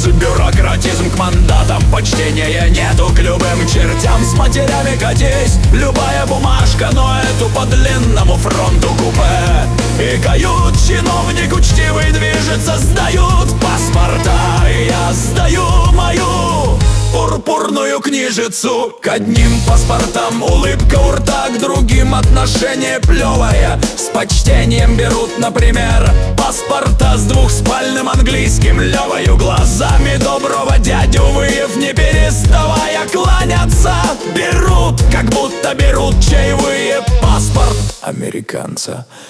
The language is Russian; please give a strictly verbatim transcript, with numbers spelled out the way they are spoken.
Бюрократизм к мандатам, почтения нету к любым чертям. С матерями катись, любая бумажка, но эту по длинному фронту купе. И кают чиновник учтивый движется, сдают паспорта. И я сдаю мою пурпурную книжицу. К одним паспортам улыбка у рта, к другим отношение плевое. С почтением берут, например, паспорта с двухспальным английским левою. Глазами доброго дядю выев, не переставая кланяться, берут, как будто берут чаевые. Паспорт американца.